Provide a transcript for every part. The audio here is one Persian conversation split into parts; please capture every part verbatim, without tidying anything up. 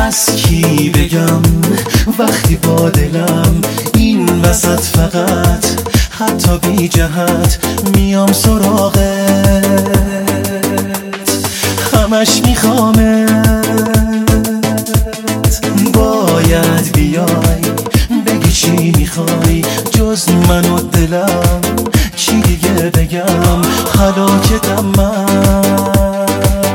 از کی بگم وقتی با دلم این وسط فقط حتی بی جهت میام سراغت، همش میخوامت. باید بیای بگی چی میخوای جز من و دلم، چی دیگه بگم هلاکتم من.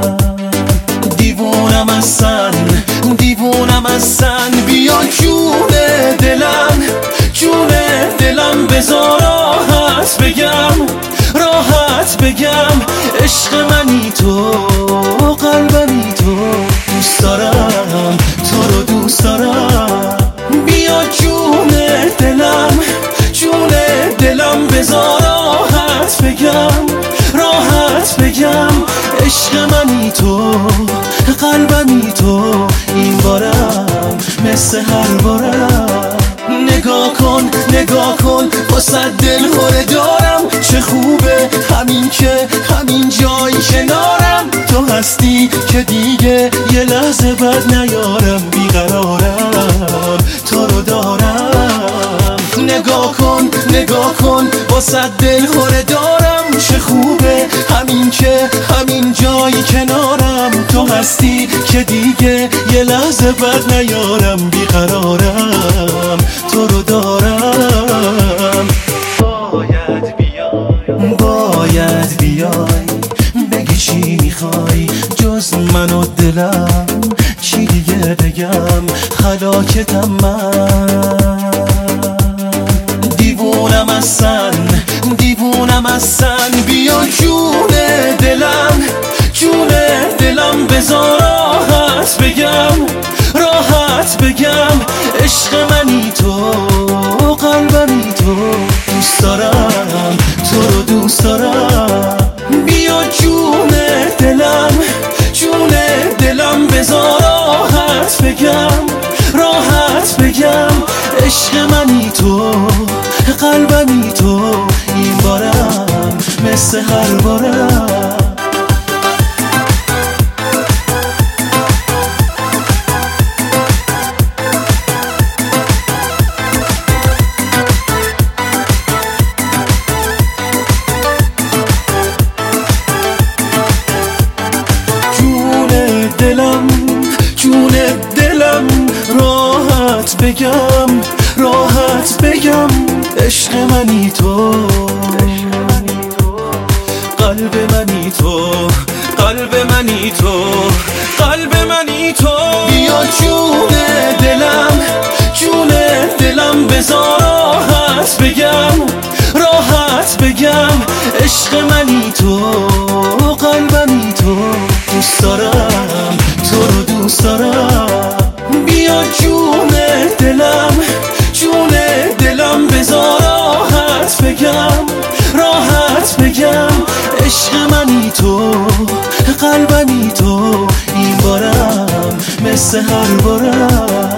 دیوونم از سن، دیوونم از سن، بیا جون دلم، جون دلم بذار راحت بگم، راحت بگم عشق منی تو، قلبمی تو، دوست دارم تو رو دوست دارم. بیا جون دلم، جون دلم بذار راحت بگم، راحت بگم عشق منی تو، قلبمی تو، این بارم مثل هر بارم. نگاه کن نگاه کن واسه دل خوره دارم، چه خوبه همین که همین جای کنارم تو هستی که دیگه یه لحظه بد نیارم، بیقرارم تو رو دارم. نگاه کن نگاه کن واسه دل خوره دارم، چه خوبه همین که همین جای کنارم تو هستی که دیگه یه لحظه بد نیارم، بیقرارم تو رو دارم. باید بیای باید بیای بگی چی میخوای جز من و دلم، چی دیگه بگم هلاکتم من. دیوونم از سن، دیوونم از سن، بیا جون دلم، جون دلم بذار راحت بگم، راحت بگم عشق منی تو، قلبمی تو، دوست دارم تو رو دوست دارم. بیا جون دلم، جون دلم بذار راحت بگم، راحت بگم عشق منی تو، قلبمی تو، این بارم مثل هر بارم. دلم، جون دلم، راحت بگم، راحت بگم عشق منی تو، قلب منی تو، قلب منی تو، قلب منی تو. بیا جون دلم، جون دلم بذار راحت بگم، راحت بگم عشق منی تو، قلبمی تو، دوست دارم تو رو دوست دارم. بیا جون دلم، جون دلم بذار راحت بگم، راحت بگم عشق منی تو، قلبمی تو، این بارم مثل هر بارم.